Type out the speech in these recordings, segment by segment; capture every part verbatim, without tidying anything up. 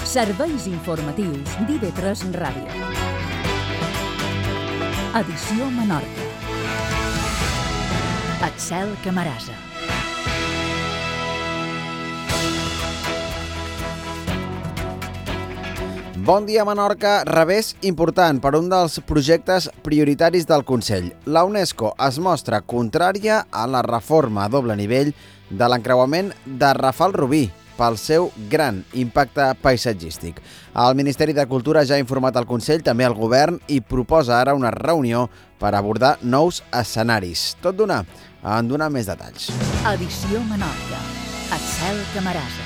Serveis informatius d'I V tres Ràdio. Edició Menorca. Axel Camarasa. Bon dia, Menorca. Revés important per un dels projectes prioritaris del Consell. La UNESCO es mostra contrària a la reforma a doble nivell de l'encreuament de Rafal Rubí pel seu gran impacte paisatgístic. El Ministeri de Cultura ja ha informat al Consell, també al Govern, i proposa ara una reunió per abordar nous escenaris. Tot d'una, en donar més detalls. Edició Menorca. Axel Camarasa.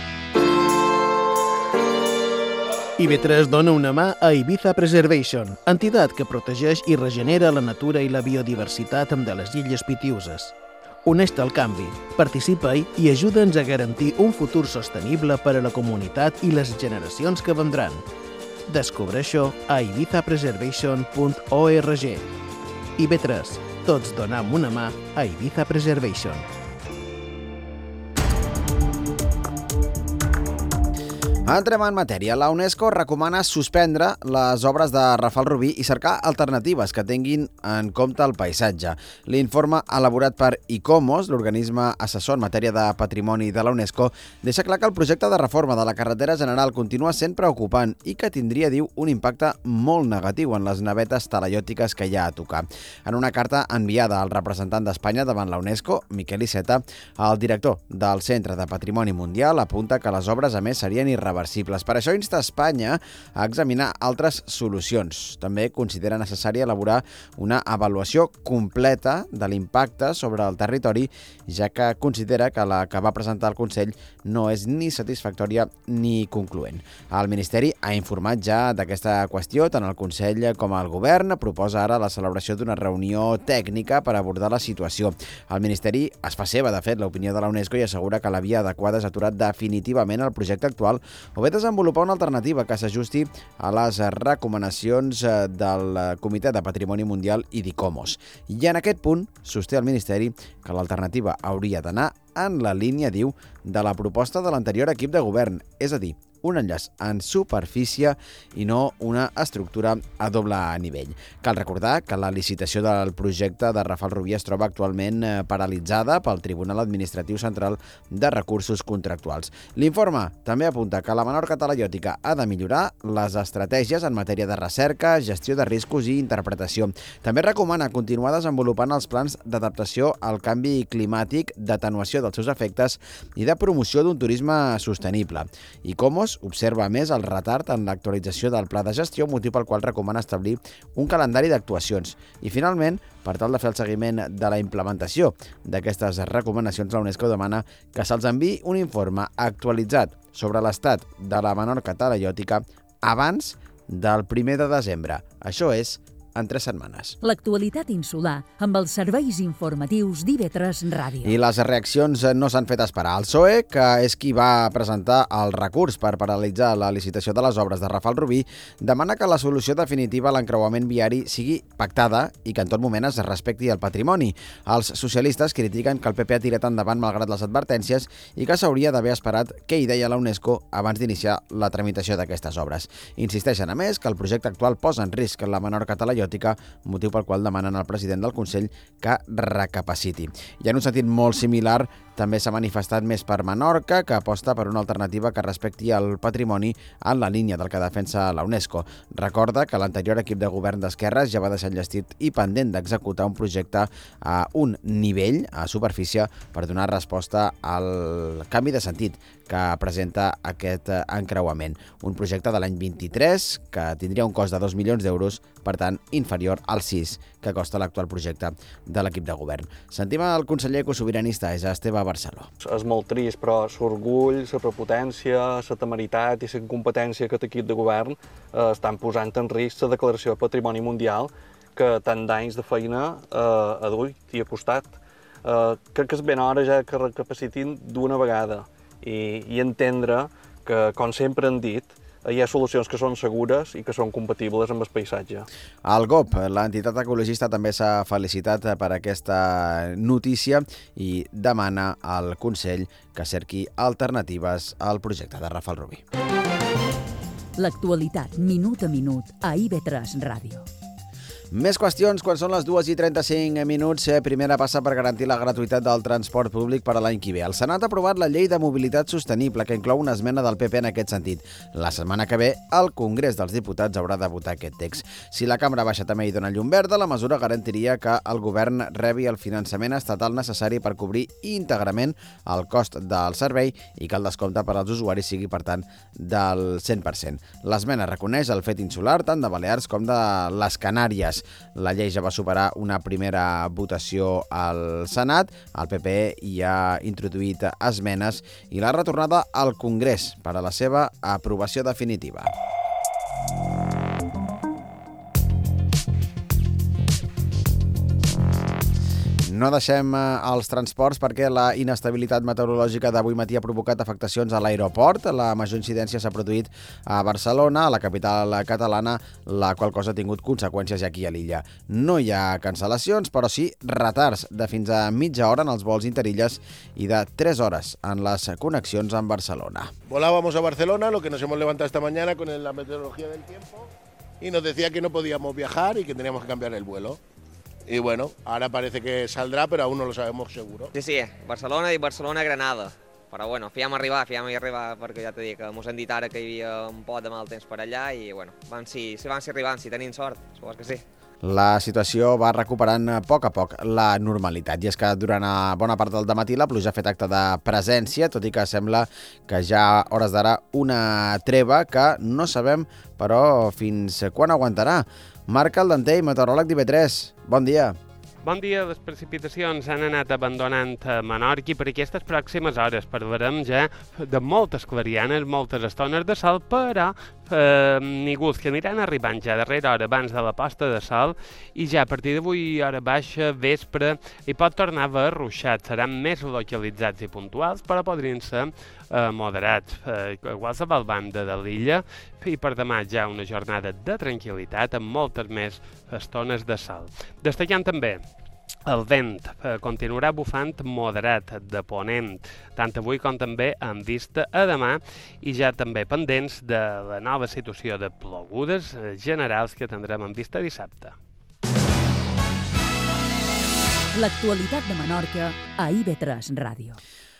I V tres dona una mà a Ibiza Preservation, entitat que protegeix i regenera la natura i la biodiversitat de les Illes Pitiüses. Uneix-te al canvi, participa-hi i ajuda'ns a garantir un futur sostenible per a la comunitat i les generacions que vendran. Descobreix-ho a ibiza preservation punt org. I V tres, tots donam una mà a Ibiza Preservation. Entrem en matèria. La UNESCO recomana suspendre les obres de Rafal Rubí i cercar alternatives que tinguin en compte el paisatge. L'informe elaborat per ICOMOS, l'organisme assessor en matèria de patrimoni de la UNESCO, deixa clar que el projecte de reforma de la carretera general continua sent preocupant i que tindria, diu, un impacte molt negatiu en les navetes talaiòtiques que hi ha a tocar. En una carta enviada al representant d'Espanya davant la UNESCO, Miquel Iceta, el director del Centre de Patrimoni Mundial apunta que les obres, a més, serien irreversibles. Per això insta Espanya a examinar altres solucions. També considera necessari elaborar una avaluació completa de l'impacte sobre el territori, ja que considera que la que va presentar el Consell no és ni satisfactòria ni concloent. El Ministeri ha informat ja d'aquesta qüestió, tant el Consell com el Govern proposa ara la celebració d'una reunió tècnica per abordar la situació. El Ministeri es fa seva, de fet, l'opinió de la UNESCO i assegura que la via adequada és aturar definitivament el projecte actual o bé desenvolupar una alternativa que s'ajusti a les recomanacions del Comitè de Patrimoni Mundial i d'ICOMOS. I en aquest punt sosté el Ministeri que l'alternativa hauria d'anar en la línia, diu, de la proposta de l'anterior equip de govern, és a dir, un enllaç en superfície i no una estructura a doble nivell. Cal recordar que la licitació del projecte de Rafal Rubí es troba actualment paralitzada pel Tribunal Administratiu Central de Recursos Contractuals. L'informe també apunta que la Menorca talaiòtica ha de millorar les estratègies en matèria de recerca, gestió de riscos i interpretació. També recomana continuar desenvolupant els plans d'adaptació al canvi climàtic, d'atenuació dels seus efectes i de promoció d'un turisme sostenible. ICOMOS observa més el retard en l'actualització del pla de gestió, motiu pel qual recomana establir un calendari d'actuacions. I finalment, per tal de fer el seguiment de la implementació d'aquestes recomanacions, la UNESCO demana que se'ls enviï un informe actualitzat sobre l'estat de la Menorca talaiòtica abans del primer de desembre. Això és en tres setmanes. L'actualitat insular amb els serveis informatius d'I V tres Ràdio. I les reaccions no s'han fet esperar. El P S O E, que és qui va presentar el recurs per paralitzar la licitació de les obres de Rafal Rubí, demana que la solució definitiva a l'encreuament viari sigui pactada i que en tot moment es respecti el patrimoni. Els socialistes critiquen que el P P ha tirat endavant malgrat les advertències i que s'hauria d'haver esperat què hi deia la UNESCO abans d'iniciar la tramitació d'aquestes obres. Insisteixen, a més, que el projecte actual posa en risc la Menorca talaiòtica, motiu pel qual demanen al president del Consell que recapaciti. I en un sentit molt similar, també s'ha manifestat Més per Menorca, que aposta per una alternativa que respecti el patrimoni en la línia del que defensa la UNESCO. Recorda que l'anterior equip de govern d'esquerres ja va deixar enllestit i pendent d'executar un projecte a un nivell, a superfície, per donar resposta al canvi de sentit que presenta aquest encreuament. Un projecte de l'any vint-i-tres que tindria un cost de dos milions d'euros, per tant, inferior al sis que costa l'actual projecte de l'equip de govern. Sentim el conseller ecosobiranista, és Esteve Barceló. És molt trist, però l'orgull, la prepotència, la temeritat i la incompetència que l'equip de govern eh, estan posant en risc la declaració de patrimoni mundial que tant d'anys de feina eh, ha duit i ha costat. Eh, crec que és ben hora ja que recapacitin d'una vegada i, i entendre que, com sempre han dit, hi ha solucions que són segures i que són compatibles amb el paisatge. El G O P, l'entitat ecologista, també s'ha felicitat per aquesta notícia i demana al Consell que cerqui alternatives al projecte de Rafal Rubí. L'actualitat, minut a minut, a I V tres Ràdio. Més qüestions quan són les dues i trenta-cinc minuts. Primera passa per garantir la gratuïtat del transport públic per a l'any que ve. El Senat ha aprovat la llei de mobilitat sostenible, que inclou una esmena del P P en aquest sentit. La setmana que ve, el Congrés dels Diputats haurà de votar aquest text. Si la Cambra Baixa també hi dona llum verda, la mesura garantiria que el govern rebi el finançament estatal necessari per cobrir íntegrament el cost del servei i que el descompte per als usuaris sigui, per tant, del cent per cent. L'esmena reconeix el fet insular tant de Balears com de les Canàries. La llei ja va superar una primera votació al Senat, el P P hi ha introduït esmenes i l'ha retornada al Congrés per a la seva aprovació definitiva. No deixem els transports perquè la inestabilitat meteorològica d'avui matí ha provocat afectacions a l'aeroport. La major incidència s'ha produït a Barcelona, a la capital catalana, la qual cosa ha tingut conseqüències aquí a l'illa. No hi ha cancel·lacions, però sí retards de fins a mitja hora en els vols interilles i de tres hores en les connexions amb Barcelona. Volábamos a Barcelona, lo que nos hemos levantado esta mañana con la meteorología del tiempo y nos decía que no podíamos viajar y que teníamos que cambiar el vuelo. Y bueno, ahora parece que saldrá, pero aún no lo sabemos seguro. Sí, sí, Barcelona i Barcelona-Granada. Però bueno, fíem arribar, fíem arribar, perquè ja t'he dit que mos han dit ara que hi havia un pot de mal temps per allà i bueno, vam si, si vam si arribant, si tenim sort, supos que sí. La situació va recuperant a poc a poc la normalitat i és que durant bona part del dematí la pluja ha fet acte de presència, tot i que sembla que ja a hores d'ara una treva que no sabem, però fins quan aguantarà. Marc Aldentell, meteoròleg d'I V tres. Bon dia. Bon dia. Les precipitacions han anat abandonant Menorca i per aquestes pròximes hores parlarem ja de moltes clarianes, moltes estones de sol, però eh, nígols que aniran arribant ja darrere hora abans de la posta de sol i ja a partir d'avui, hora baixa, vespre, hi pot tornar a haver ruixat. Seran més localitzats i puntuals, però podrien ser eh, moderats eh, a qualsevol banda de l'illa i per demà ja una jornada de tranquil·litat amb moltes més estones de sol. Destacant també el vent eh, continuarà bufant moderat de ponent, tant avui com també en vista a demà i ja també pendents de la nova situació de plogudes eh, generals que tindrem en vista dissabte. L'actualitat de Menorca a I V tres Ràdio.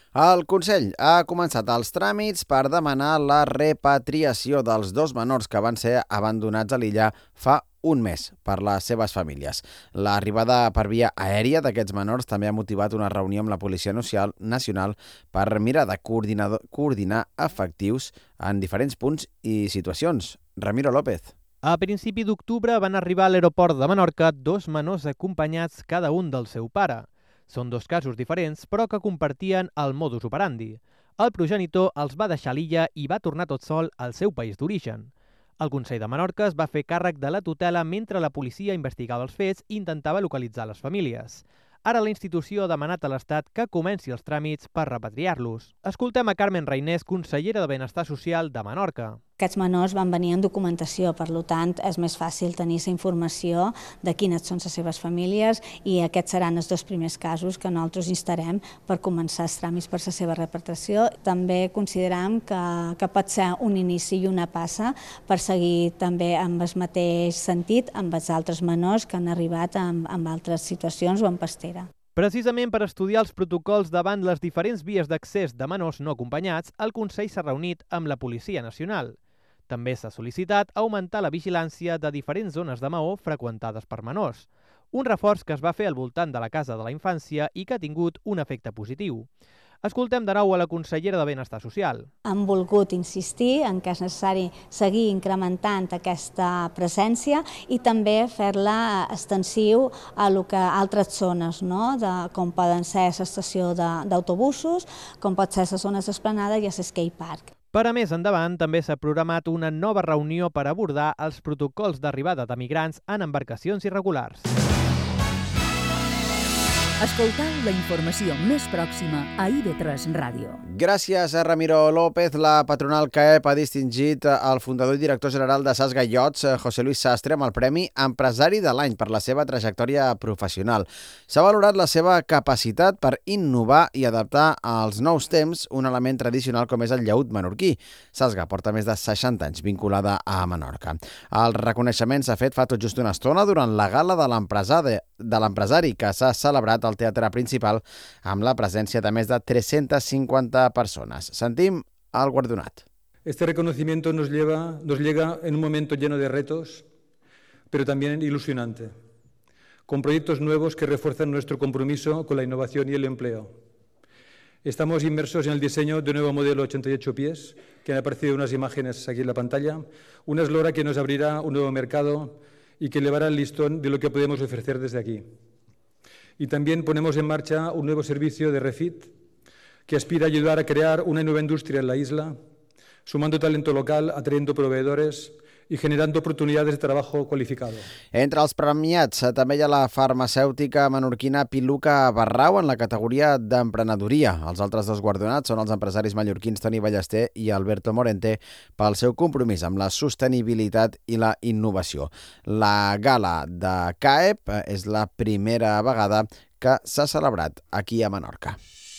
El Consell ha començat els tràmits per demanar la repatriació dels dos menors que van ser abandonats a l'illa fa un mes per les seves famílies. L'arribada per via aèria d'aquests menors també ha motivat una reunió amb la Policia Nacional per mirar de coordinar efectius en diferents punts i situacions. Ramiro López. A principi d'octubre van arribar a l'aeroport de Menorca dos menors acompanyats cada un del seu pare. Són dos casos diferents, però que compartien el modus operandi. El progenitor els va deixar a l'illa i va tornar tot sol al seu país d'origen. El Consell de Menorca es va fer càrrec de la tutela mentre la policia investigava els fets i intentava localitzar les famílies. Ara la institució ha demanat a l'Estat que comenci els tràmits per repatriar-los. Escoltem a Carmen Reinés, consellera de Benestar Social de Menorca. Aquests menors van venir en documentació, per tant, és més fàcil tenir la informació de quines són les seves famílies i aquests seran els dos primers casos que nosaltres instarem per començar els tràmits per la seva repatriació. També considerem que, que pot ser un inici i una passa per seguir també amb el mateix sentit amb els altres menors que han arribat amb, amb altres situacions o en pastera. Precisament per estudiar els protocols davant les diferents vies d'accés de menors no acompanyats, el Consell s'ha reunit amb la Policia Nacional. També s'ha sol·licitat augmentar la vigilància de diferents zones de Maó freqüentades per menors, un reforç que es va fer al voltant de la Casa de la Infància i que ha tingut un efecte positiu. Escoltem de nou a la consellera de Benestar Social. Hem volgut insistir en que és necessari seguir incrementant aquesta presència i també fer-la extensiu a lo que altres zones, no? de, com poden ser l'estació d'autobusos, com pot ser les zones d'esplanada i el skate park. Per a més endavant, també s'ha programat una nova reunió per abordar els protocols d'arribada de migrants en embarcacions irregulars. Escoltau la informació més pròxima a I V tres Ràdio. Gràcies a Ramiro López, la patronal C A E P ha distingit el fundador i director general de Sasga Yachts, José Luis Sastre, amb el Premi Empresari de l'Any per la seva trajectòria professional. S'ha valorat la seva capacitat per innovar i adaptar als nous temps un element tradicional com és el llaüt menorquí. Sasga porta més de seixanta anys vinculada a Menorca. El reconeixement s'ha fet fa tot just una estona durant la gala de l'empresari de l'empresari que s'ha celebrat al Teatre Principal amb la presència de més de tres-centes cinquanta persones. Sentim el guardonat. Este reconocimiento nos lleva, nos llega en un momento lleno de retos, pero también ilusionante, con proyectos nuevos que refuerzan nuestro compromiso con la innovación y el empleo. Estamos inmersos en el diseño de un nuevo modelo ochenta y ocho pies, que han aparecido unas imágenes aquí en la pantalla, una eslora que nos abrirá un nuevo mercado y que elevará el listón de lo que podemos ofrecer desde aquí. Y también ponemos en marcha un nuevo servicio de refit que aspira a ayudar a crear una nueva industria en la isla, sumando talento local, atrayendo proveedores i generant oportunitats de treball qualificat. Entre els premiats també hi ha la farmacèutica menorquina Piluca Barrau en la categoria d'emprenedoria. Els altres dos guardonats són els empresaris mallorquins Toni Ballester i Alberto Morente pel seu compromís amb la sostenibilitat i la innovació. La gala de C A E P és la primera vegada que s'ha celebrat aquí a Menorca.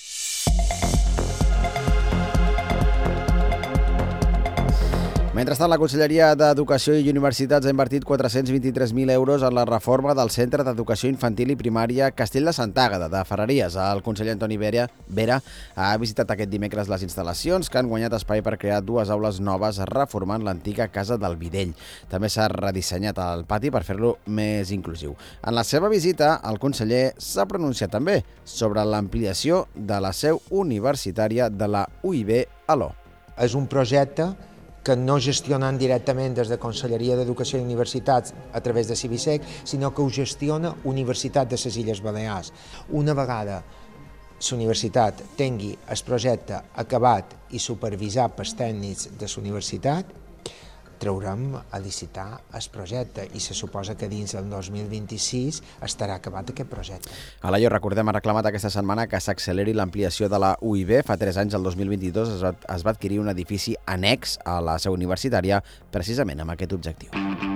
Mentrestant, la Conselleria d'Educació i Universitats ha invertit quatre-cents vint-i-tres mil euros en la reforma del Centre d'Educació Infantil i Primària Castell de Santàgata, de Ferreries. El conseller Antoni Vera, Vera ha visitat aquest dimecres les instal·lacions que han guanyat espai per crear dues aules noves reformant l'antiga Casa del Videll. També s'ha redissenyat el pati per fer-lo més inclusiu. En la seva visita, el conseller s'ha pronunciat també sobre l'ampliació de la seu universitària de la U I B a l'O. És un projecte que no gestionen directament des de Conselleria d'Educació i Universitats a través de Cibisec, sinó que ho gestiona Universitat de les Illes Balears. Una vegada la universitat tingui el projecte acabat i supervisat pels tècnics de la universitat, traurem a licitar el projecte i se suposa que dins del dos mil vint-i-sis estarà acabat aquest projecte. Alaio, recordem, ha reclamat aquesta setmana que s'acceleri l'ampliació de la U I B. Fa tres anys, el dos mil vint-i-dos, es va, es va adquirir un edifici annex a la seu universitària precisament amb aquest objectiu.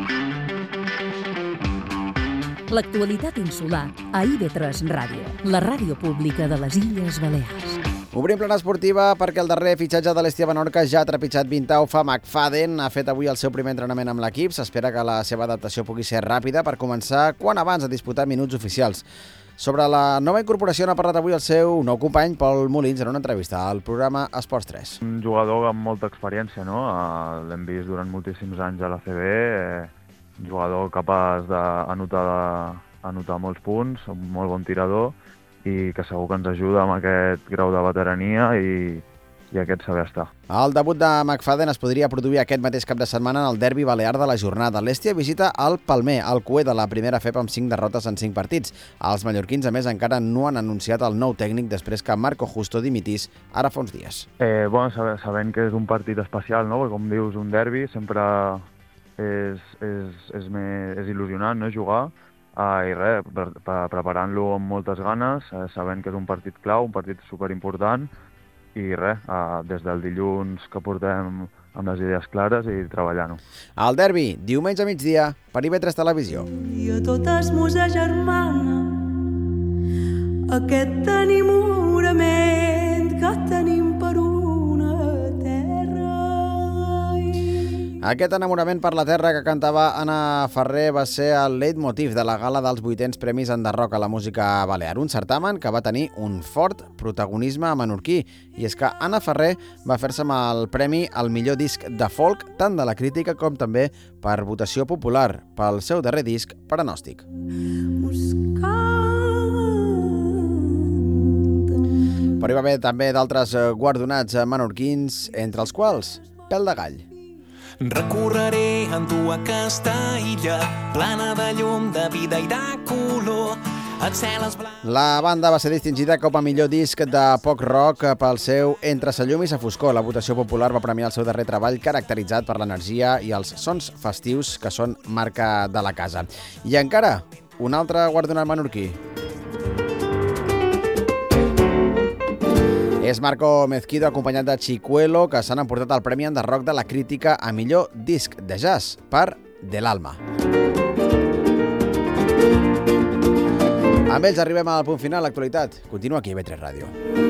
L'actualitat insular a I V tres Ràdio, la ràdio pública de les Illes Balears. Obrim plana esportiva perquè el darrer fitxatge de l'Estia Menorca ja ha trepitjat Vintaufa. McFadden ha fet avui el seu primer entrenament amb l'equip. S'espera que la seva adaptació pugui ser ràpida per començar quan abans a disputar minuts oficials. Sobre la nova incorporació n'ha parlat avui el seu nou company, Pol Molins, en una entrevista al programa Esports tres. Un jugador amb molta experiència, no? L'hem vist durant moltíssims anys a la C B, un jugador capaç d'anotar anotar molts punts, un molt bon tirador, i que segur que ens ajuda amb aquest grau de veterania i, i aquest saber estar. El debut de McFadden es podria produir aquest mateix cap de setmana en el derbi balear de la jornada. L'Estia visita el Palmer, el cué de la primera F E P amb cinc derrotes en cinc partits. Els mallorquins, a més, encara no han anunciat el nou tècnic després que Marco Justo dimitís ara fa uns dies. Eh, bueno, sabent que és un partit especial, no? Perquè, com dius, un derbi sempre és, és, és, més, és il·lusionant, no? Jugar. Ah, i res, pre preparant-lo amb moltes ganes, eh, sabent que és un partit clau, un partit superimportant, i res, eh, des del dilluns que portem amb les idees clares i treballant-ho. El derbi, diumenge a migdia, per I V tres Televisió. I a totes mosa germana, aquest enamorament que tenim per una terra. Aquest enamorament per la terra que cantava Anna Ferrer va ser el leitmotiv de la gala dels vuitens Premis Enderroc a la música balear, un certamen que va tenir un fort protagonisme menorquí. I és que Anna Ferrer va fer-se amb el premi al millor disc de folk, tant de la crítica com també per votació popular, pel seu darrer disc, Pronòstic. Però hi va haver també d'altres guardonats menorquins, entre els quals Pèl de Gall. Recorreré amb tu aquesta illa plana de llum, de vida i de color. La banda va ser distingida com a millor disc de pop rock pel seu Entre sa llum i sa foscor. La votació popular va premiar el seu darrer treball caracteritzat per l'energia i els sons festius que són marca de la casa. I encara un altre guardonat menorquí. És Marco Mezquido, acompanyat de Chicuelo, que s'han emportat el Premi Enderroc de la Crítica a millor disc de jazz per De l'Alma. Amb ells arribem al punt final. L'actualitat continua aquí a I V tres Ràdio.